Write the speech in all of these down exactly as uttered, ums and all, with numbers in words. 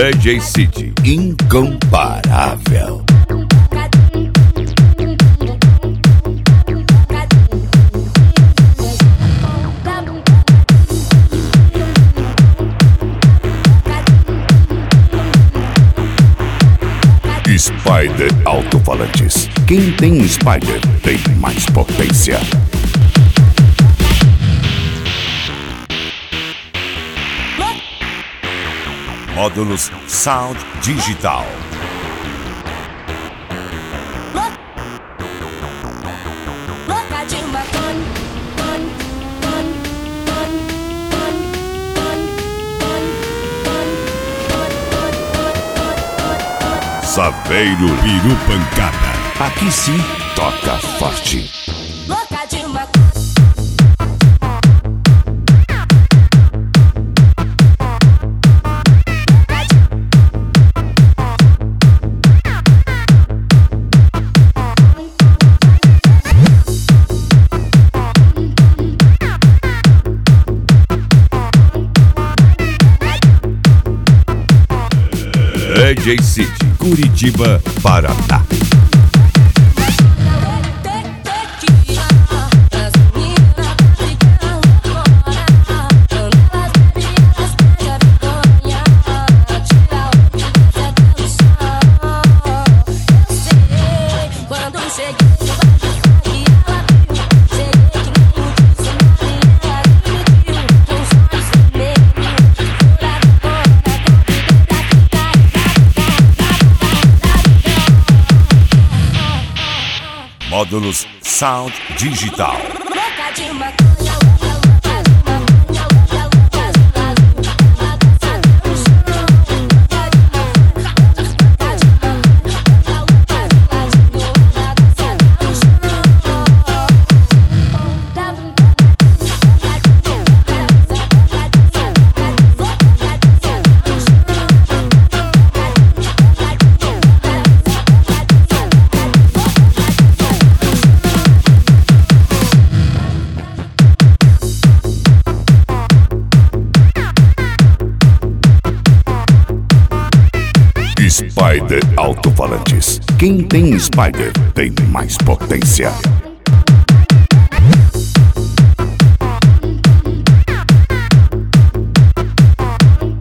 D J City, incomparável. Spider Alto-Falantes. Quem tem Spider tem mais potência. Módulos Sound Digital. Saveiro Biru Pancada. Aqui sim, toca forte. Louca de uma... D J City, Curitiba, Paraná. Módulos Sound Digital. Spider Alto-Falantes. Quem tem Spider tem mais potência.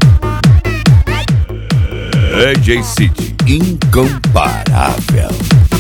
D J City, incomparável.